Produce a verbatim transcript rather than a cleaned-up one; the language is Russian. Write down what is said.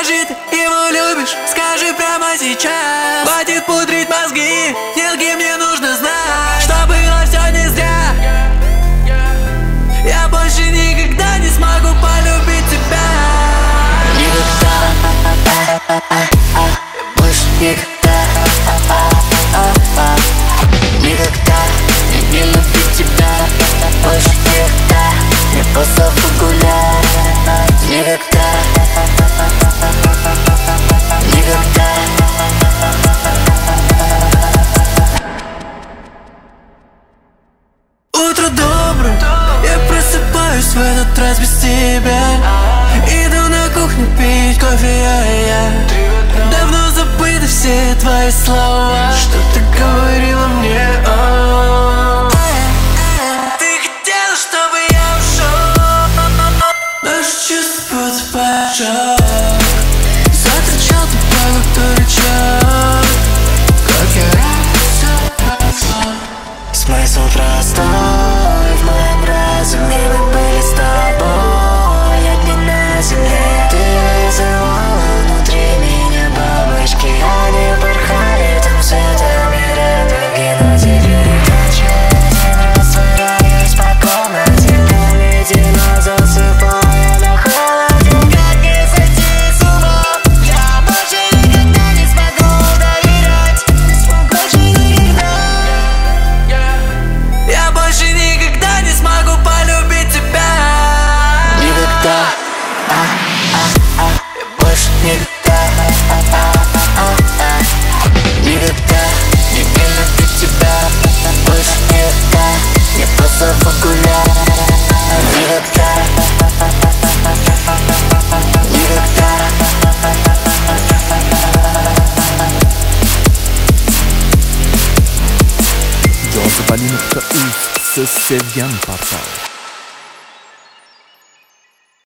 Скажи, ты его любишь, скажи прямо сейчас. Хватит пудрить мозги, деньги мне нужно знать, что было все не зря. Я больше никогда не смогу полюбить тебя. Никогда, больше никогда, никогда я не люблю тебя. Больше никогда, мне просто погулять. Никогда, никогда. Утро доброе, я просыпаюсь в этот раз без тебя. Иду на кухню пить кофе, я, я давно забыты все твои слова, что ты говорила мне. О, ты хотела, чтобы я ушел, наши чувства подпачок. Закричал тупой, как дурачок, как я все. Смысл простой в моем разуме. Мы были с тобой одни на земле. Ты вызывала внутри меня бабочки. Они порхали там цветами радуги. На тебе качаю, растворяюсь по комнате. Медленно засыпаю на холоде. Как не сойти с ума? Я больше никогда не смогу доверять. Больше никогда. Я больше никогда не смогу полюбить тебя. Никогда, а, а, а. Я больше никогда, а, а, а, а. Никогда не люблю тебя. Больше никогда, я просто погуляю. Никогда, никогда. Jazz Valley nokta uz, Söz Sevgen Portal.